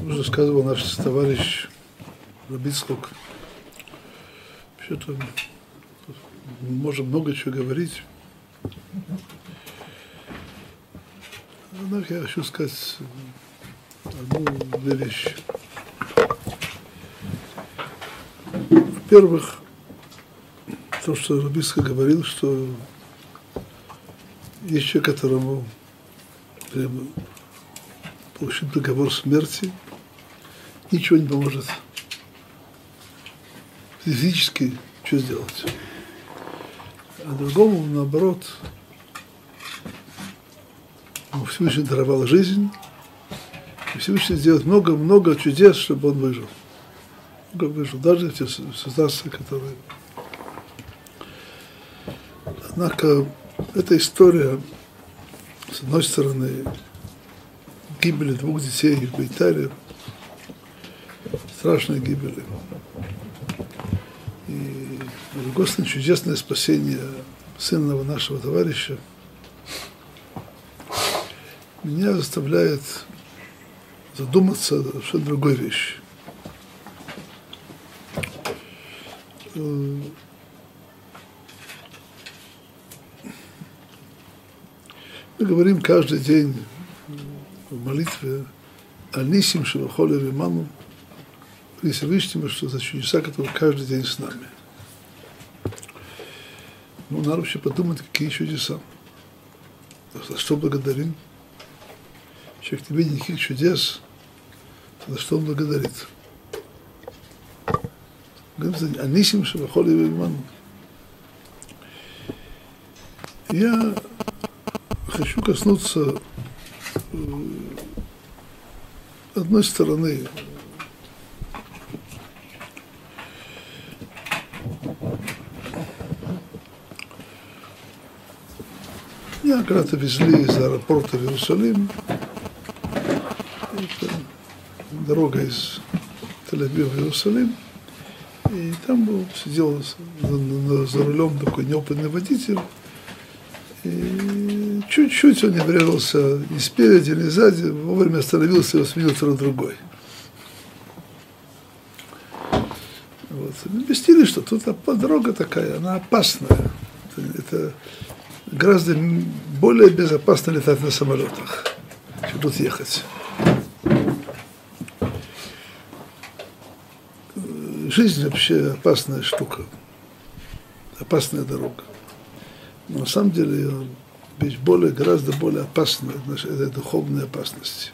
Рассказывал наш товарищ Раби Ицхок. Вообще-то можем много чего говорить. Однако я хочу сказать одну-две вещи. Во-первых, то, что Раби Ицхок говорил, что есть человек, которому получить договор смерти, ничего не поможет. Физически что сделать? А другому, наоборот, ему Всевышний даровал жизнь, и Всевышний сделает много-много чудес, чтобы он выжил. Много выжил, даже те ситуации, которые... Однако эта история, с одной стороны, гибели двух детей в Бейтаре, страшной гибели. И, с другой стороны, чудесное спасение сына нашего товарища меня заставляет задуматься о совершенно другой вещи. Мы говорим каждый день в молитве «Анисим шевахоли риману», при Всевышнему, что за чудеса, которые каждый день с нами. Ну, надо вообще подумать, какие чудеса. За что благодарим? Человек не видит никаких чудес, за что он благодарит? Говорим «Анисим шевахоли риману». Я хочу коснуться одной стороны. Меня когда-то везли из аэропорта в Иерусалим. Это дорога из Тель-Авива в Иерусалим. И там сидел за рулем такой неопытный водитель. И чуть-чуть он не врезался ни спереди, ни сзади, вовремя остановился и сменил на другой. Вот. Объяснили, что тут дорога такая, она опасная. Это гораздо более безопасно летать на самолетах, чем тут ехать. Жизнь вообще опасная штука, опасная дорога. Но на самом деле вещь гораздо более опасная, это духовная опасность.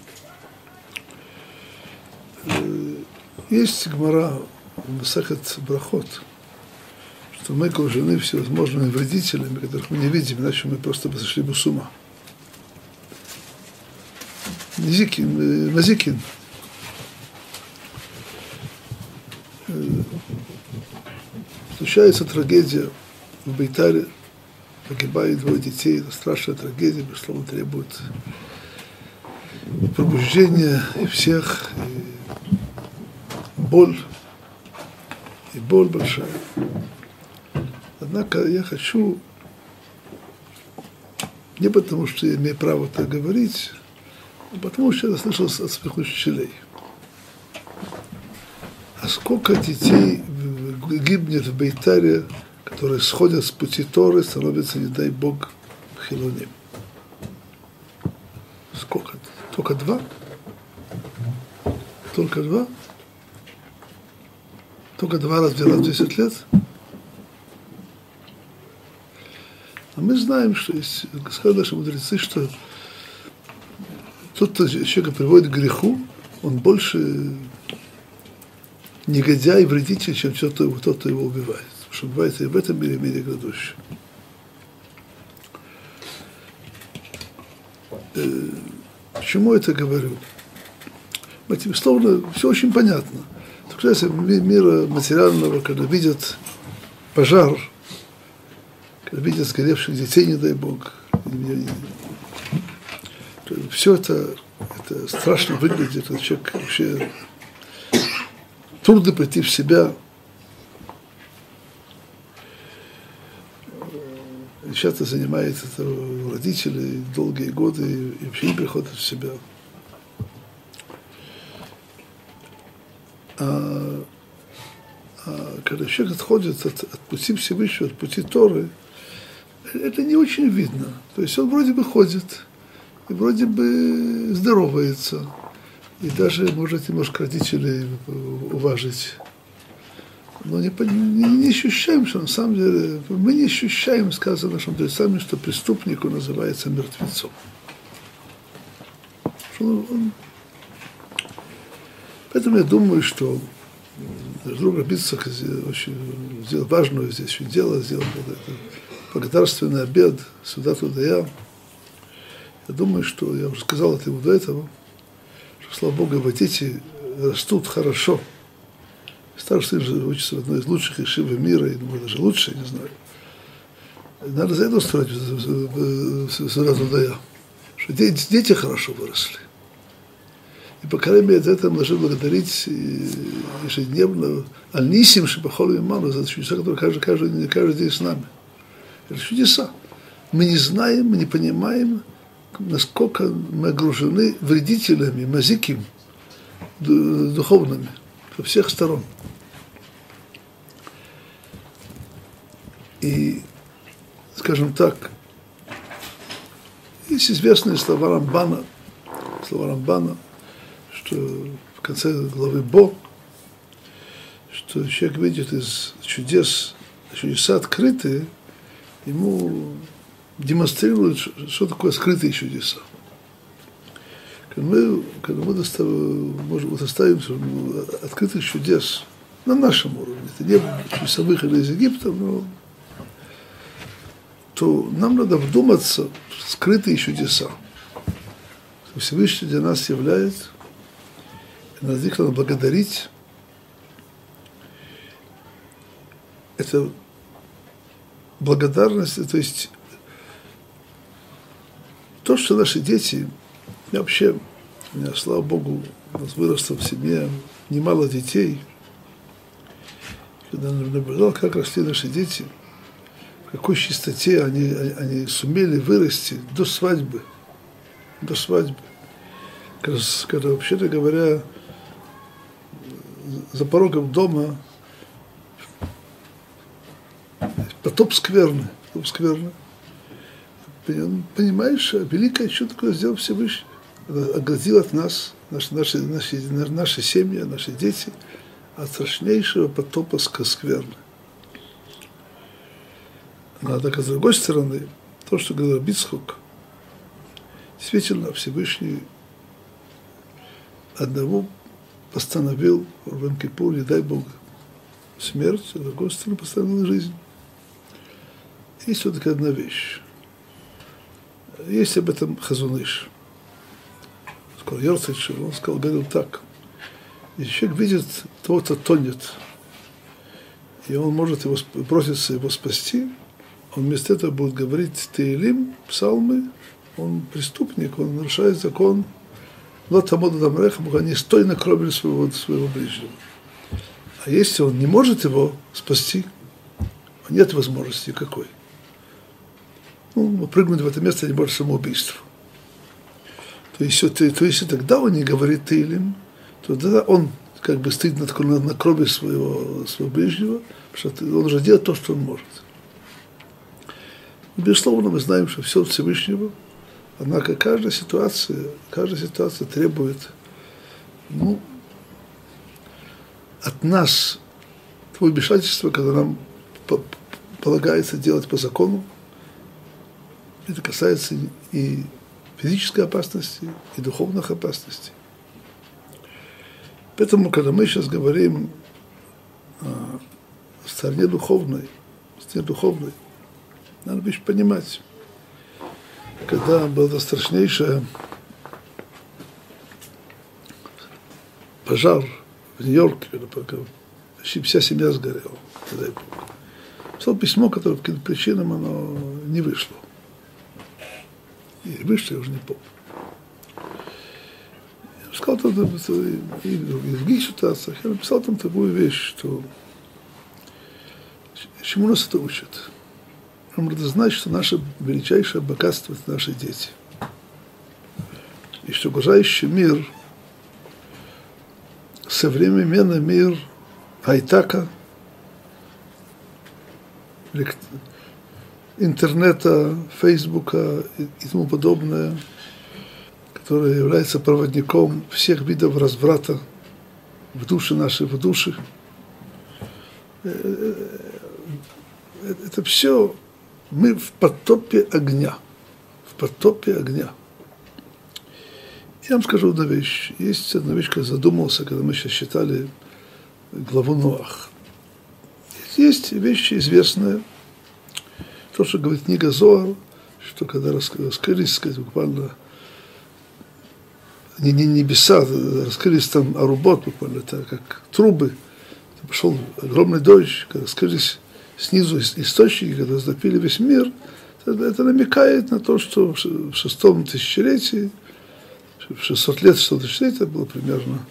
Есть гемара в Масехет Брахот, что мы окружены всевозможными вредителями, которых мы не видим, иначе мы просто бы сошли бы с ума. Мазикин. Случается трагедия в Бейтаре, погибает двое детей, это страшная трагедия, безусловно, требует пробуждения и всех, и боль большая. Однако я хочу, не потому что я имею право так говорить, а потому что я слышал от своих учителей. А сколько детей гибнет в Бейтаре, которые сходят с пути Торы, становятся, не дай Бог, хилоним. Сколько? Только два? Только два? Только два раза в 10 лет? А мы знаем, что есть, сказали наши мудрецы, что тот, кто человека приводит к греху, он больше негодяй и вредитель, чем тот, кто его убивает. Потому что бывает и в этом мире грядущем. Почему это говорю? Словно все очень понятно. Касается мира материального, когда видят пожар, когда видят сгоревших детей, не дай Бог, все это страшно выглядит, этот человек вообще трудно прийти в себя. Часто занимает это у родителей долгие годы и вообще не приходит в себя. Когда человек отходит от пути Всевышнего, от пути Торы, это не очень видно. То есть он вроде бы ходит, и вроде бы здоровается, и даже может немножко родителей уважить. Но не ощущаем, что на самом деле, мы не ощущаем, сказано нашим мудрецами, что преступник, он называется мертвецом. Поэтому я думаю, что друг Рабицхак сделал важное здесь очень дело, сделал благодарственный обед сюда туда я. Я думаю, что я уже сказал это ему до этого, что, слава Богу, его дети растут хорошо. Старший сын же учится в одной из лучших ешивы мира, я думаю, даже лучше, не знаю. Надо за это устроить сюда туда я, что дети хорошо выросли. И по крайней мере за это мы должны благодарить ежедневно Аль-Нисим Шебахол Иману за чудеса, которые каждый день с нами. Это чудеса. Мы не знаем, мы не понимаем, насколько мы окружены вредителями, мазиким, духовными, со всех сторон. И, скажем так, есть известные слова Рамбана, что в конце главы Бо, что человек видит из чудеса открытые, ему демонстрируют, что такое скрытые чудеса. Когда мы доставим открытых чудес на нашем уровне, это не чудеса выхода из Египта, но то нам надо вдуматься в скрытые чудеса. Всевышний для нас является, и надо их благодарить. Это благодарность, то есть то, что наши дети, вообще, у меня, слава Богу, у нас выросло в семье немало детей. Когда я наблюдал, как росли наши дети, в какой чистоте они сумели вырасти до свадьбы. Когда вообще-то говоря, за порогом дома потоп скверный. Понимаешь, великое чудо, которое сделал Всевышний. Оградил от нас, наши семьи, наши дети, от страшнейшего потопа скверны. Но, однако, с другой стороны, то, что говорил Рабицхак, действительно, Всевышний одного постановил в Йом-Кипур, не дай Бог, смерть, а с другой стороны постановил жизнь. Есть все-таки одна вещь. Есть об этом Хазон Иш. Скоро Йорцайт, он говорил так. Если человек видит того, кто тонет, и он может броситься его спасти, он вместо этого будет говорить Теилим, псалмы, он преступник, он нарушает закон, но тому не стой на крови своего ближнего. А если он не может его спасти, нет возможности какой. Прыгнуть в это место не может самоубийство. То есть тогда он не говорит Теилим, то тогда он как бы стоит на крови своего ближнего, потому что он уже делает то, что он может. Безусловно, мы знаем, что все от Всевышнего, однако каждая ситуация требует от нас того вмешательства, когда нам полагается делать по закону. Это касается и физической опасности, и духовных опасностей. Поэтому, когда мы сейчас говорим о стороне духовной, надо лишь понимать, когда был страшнейший пожар в Нью-Йорке, почти вся семья сгорела, дай Бог. Писал письмо, которое по каким-то причинам оно не вышло. И вышло, я уже не помню. Я сказал там, и в других ситуациях, я написал там такую вещь, что чему нас это учит. Нам надо знать, что наше величайшее богатство – это наши дети. И что окружающий мир современный мир хай-тека, интернета, фейсбука и тому подобное, которое является проводником всех видов разврата в душе нашей, в душе. Это все мы в потопе огня. В потопе огня. Я вам скажу одну вещь. Есть одна вещь, когда задумался, когда мы сейчас читали главу Ноах. Есть вещи известные. То, что говорит книга Зоар, что когда раскрылись, сказать, буквально не небеса, раскрылись там арубот, буквально так, как трубы. Пошел огромный дождь, когда раскрылись снизу источники, когда затопили весь мир. Это намекает на то, что в шестом тысячелетии, в 600 лет, 600 тысячелетия, это было примерно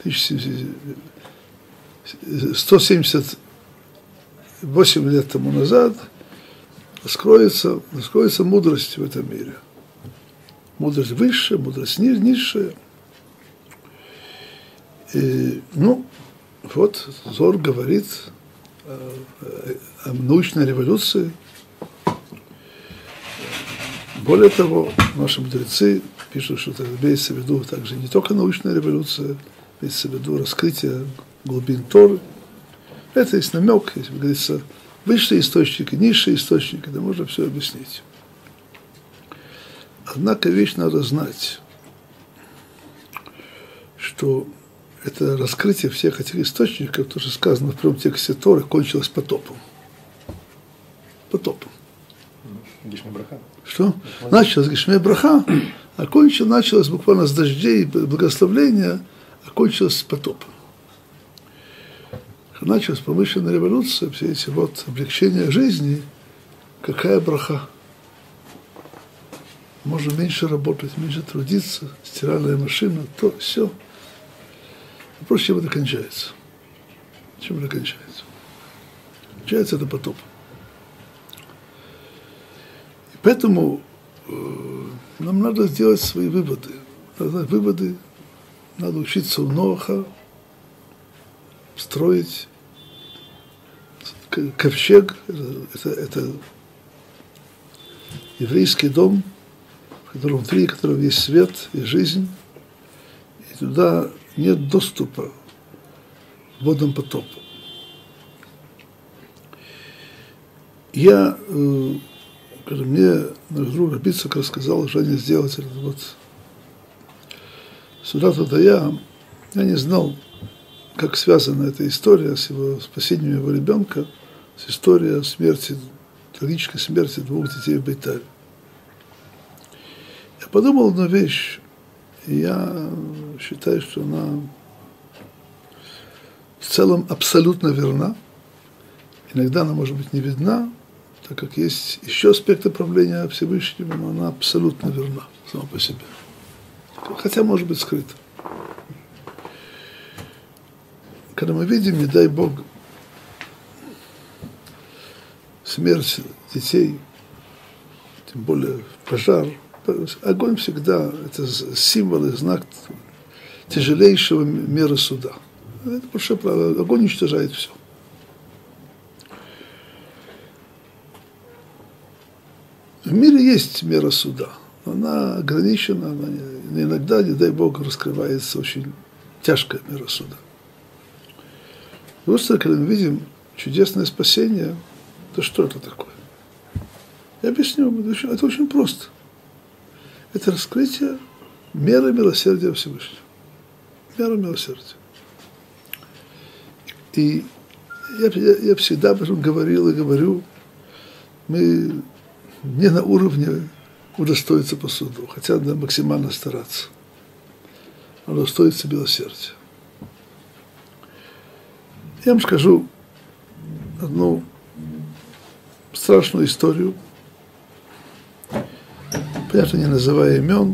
178 лет тому назад, раскроется мудрость в этом мире. Мудрость высшая, мудрость низшая. И, вот Зор говорит о научной революции. Более того, наши мудрецы пишут, что это имеется в виду также не только научная революция, имеется в виду раскрытие глубин Торы. Это есть намек, если говорится, высшие источники, низшие источники, да можно все объяснить. Однако вещь надо знать, что это раскрытие всех этих источников, то, что сказано в прямом тексте Торы, кончилось потопом. Потопом. Гишмей браха. Что? Началось Гишмей браха, а началось буквально с дождей, благословления, а кончилось с потопом. Началась промышленная революция, все эти вот облегчения жизни, какая браха. Можно меньше работать, меньше трудиться, стиральная машина, то, все. Вопрос, чем это кончается? Чем это кончается? Кончается это потоп. И поэтому нам надо сделать свои выводы. Надо учиться у Ноаха, строить ковчег. Это еврейский дом, в котором внутри которого есть свет и жизнь. И туда нет доступа к водам потопа. Когда мне наш друг Рабицак рассказал желание сделать этот вот Судат Водая, я не знал, как связана эта история с его спасением его ребенка, с историей смерти, трагической смерти двух детей в Бейтале. Я подумал одну вещь, и я считаю, что она в целом абсолютно верна. Иногда она может быть не видна, так как есть еще аспекты правления Всевышнего, но она абсолютно верна сама по себе. Хотя может быть скрыта. Когда мы видим, не дай Бог, смерть детей, тем более пожар, огонь всегда это символ и знак тяжелейшего мира суда. Это большое правило. Огонь уничтожает все. В мире есть мера суда. Она ограничена, она иногда, не дай Бог, раскрывается очень тяжкая мера суда. Просто, когда мы видим чудесное спасение, то что это такое? Я объясню, это очень просто. Это раскрытие меры милосердия Всевышнего. Мера милосердия. И я всегда об этом говорил и говорю, мы не на уровне удостоиться по суду, хотя надо максимально стараться. Надо удостоиться милосердия. Я вам скажу одну страшную историю, понятно, не называя имен.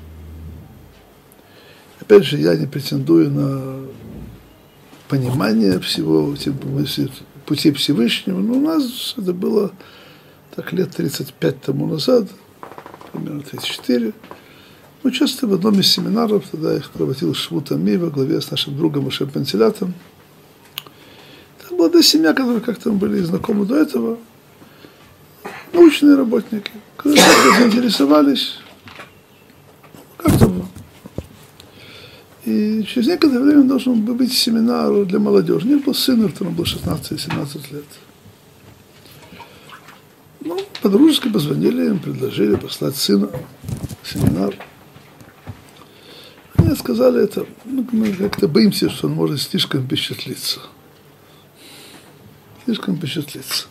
Опять же, я не претендую на понимание всего, пути Всевышнего, но у нас это было так лет 35 тому назад, примерно 34. Мы часто в одном из семинаров, тогда их проводил Швуд Ами во главе с нашим другом Машем Пантелятом. Там была семья, которые как-то были знакомы до этого, научные работники, которые заинтересовались, как-то. И через некоторое время должен был быть семинар для молодежи. У них был сын, которому было 16-17 лет. Ну, по-дружески позвонили им, предложили послать сына в семинар. Они сказали это, мы как-то боимся, что он может слишком впечатлиться. Слишком впечатлиться.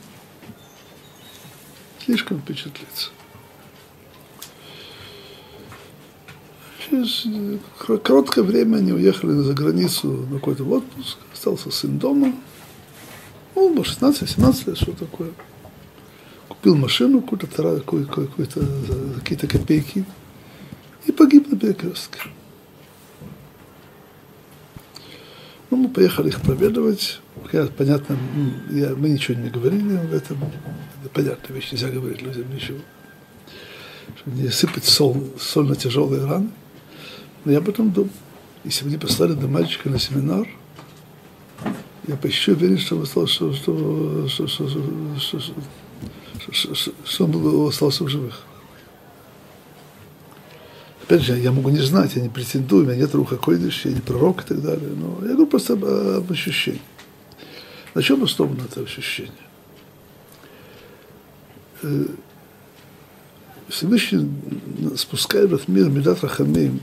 Через короткое время они уехали за границу на какой-то отпуск. Остался сын дома. Он был 16-17 лет, что такое. Купил машину какую-то за какие-то копейки и погиб на перекрестке. Ну, мы поехали их проведывать. Понятно, мы ничего не говорили об этом. Это понятная вещь, нельзя говорить людям ничего. Чтобы не сыпать соль на тяжелые раны. Но я потом думал, если бы не послали до мальчика на семинар, я почти уверен, что он остался в живых. Опять же, я могу не знать, я не претендую, у меня нет руха койдыш, я не пророк и так далее, но я говорю просто об ощущении. На чем основано это ощущение? Всевышний спускает в этот мир Мидат Рахамим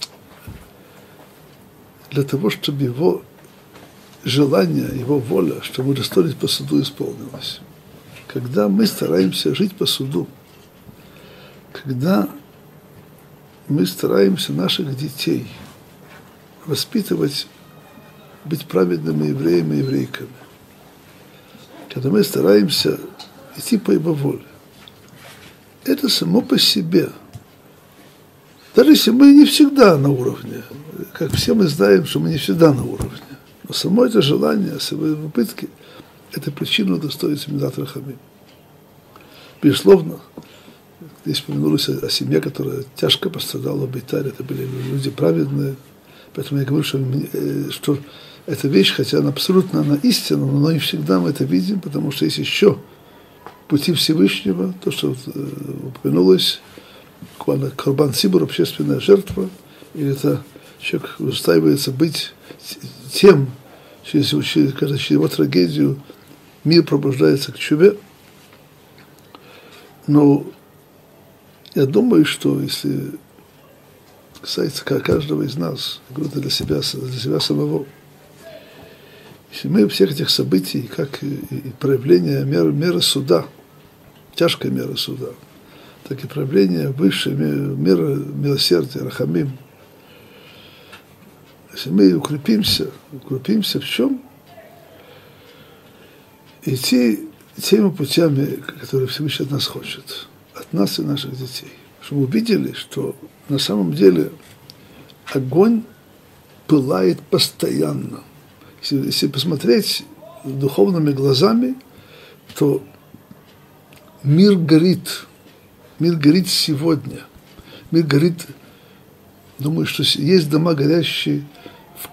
для того, чтобы его желание, его воля, чтобы удостоить по суду, исполнилось. Когда мы стараемся жить по суду, когда мы стараемся наших детей воспитывать, быть праведными евреями и еврейками, когда мы стараемся идти по его воле, это само по себе, даже если мы не всегда на уровне, как все мы знаем, что мы не всегда на уровне, но само это желание, самые попытки, это причина удостоиться Мидат Рахамим. Безусловно, здесь упомянулось о семье, которая тяжко пострадала в Бейтаре, это были люди праведные, поэтому я говорю, что эта вещь, хотя она абсолютно она истина, но не всегда мы это видим, потому что есть еще пути Всевышнего, то, что упомянулось, буквально Корбан Сибур, общественная жертва, и это человек устраивается быть тем, через его трагедию мир пробуждается к чуве. Но я думаю, что если касается каждого из нас, я говорю, это для себя самого, если мы всех этих событий, как и проявление меры суда, тяжкой меры суда, так и проявление высшей меры милосердия, рахамим, если мы укрепимся в чем? Идти теми путями, которые Всевышний от нас хочет, от нас и наших детей. Чтобы мы увидели, что на самом деле огонь пылает постоянно. Если посмотреть духовными глазами, то мир горит сегодня. Мир горит, думаю, что есть дома горящие в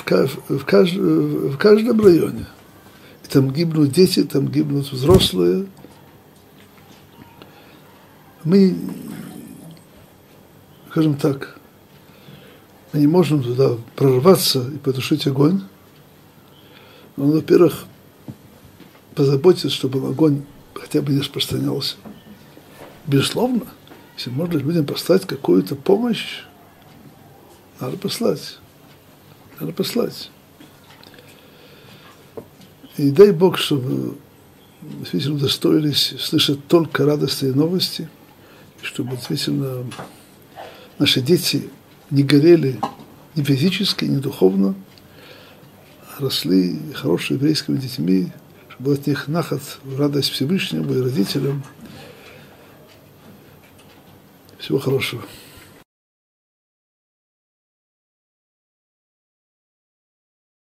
каждом районе. И там гибнут дети, там гибнут взрослые. Мы, скажем так, мы не можем туда прорваться и потушить огонь. Но, во-первых, позаботиться, чтобы огонь хотя бы не распространялся. Безусловно, если можно людям послать какую-то помощь, надо послать. И дай Бог, чтобы действительно удостоились слышать только радостные новости, и чтобы действительно наши дети не горели ни физически, ни духовно, а росли хорошими еврейскими детьми, чтобы был от них нахат, радость Всевышнему и родителям. Всего хорошего.